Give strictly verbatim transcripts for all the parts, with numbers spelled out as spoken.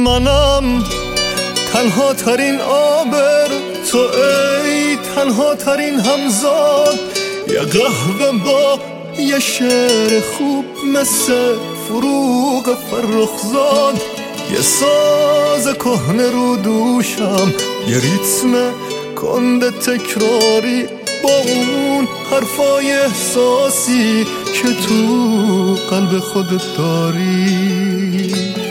منم تنها ترین آبر تو ای تنها ترین همزاد، یه قهوه با یه شعر خوب مثل فروغ فرخزاد، یه ساز کهنه رو دوشم، یه ریتم کنده تکراری با اون حرفای احساسی که تو قلب خودت داری.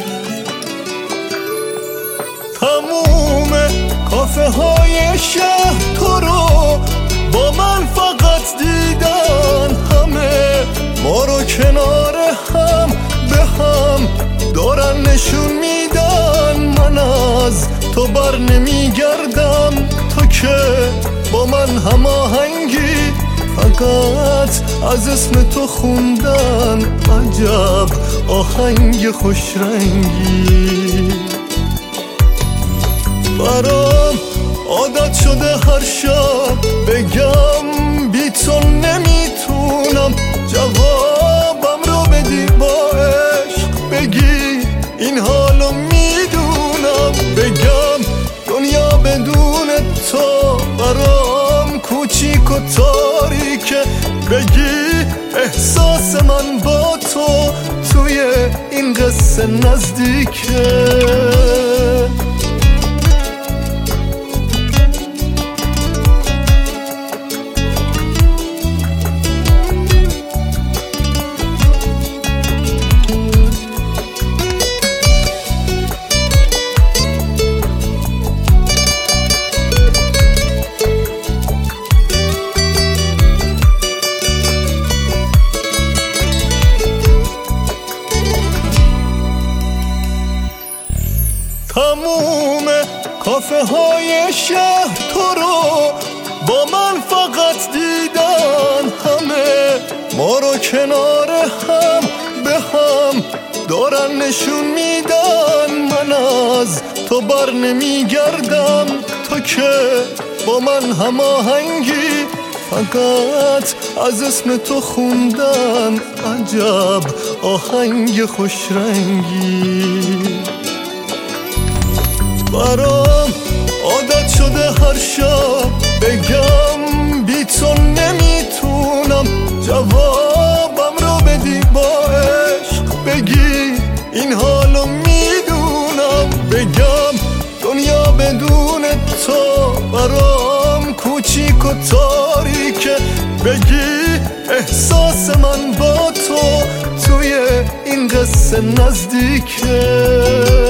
تموم کافه های شهر تو رو با من فقط دیدن، همه ما رو کنار هم به هم دارن نشون میدن. من از تو بر نمیگردم، تو که با من هماهنگی، فقط از اسم تو خوندن عجب آهنگ خوشرنگی. برام عادت شده هر شب بگم بی تو نمیتونم، جوابم رو بدی با عشق، بگی این حالو میدونم، بگم دنیا بدون تو برام کوچیک و تاریکه، بگی احساس من با تو توی این قصه نزدیکه. تموم کافه های شهر تو رو با من فقط دیدن، همه ما رو کنار هم به هم دارن نشون میدن. من از تو بر نمیگردم، تو که با من هماهنگی، فقط از اسم تو خوندن عجب آهنگ خوشرنگی. برام عادت شده هر شب بگم بی تو نمیتونم، جوابم رو بدی با عشق، بگی این حالو میدونم، بگم دنیا بدون تو برام کوچیک و تاریکه، بگی احساس من با تو توی این قصه نزدیکه.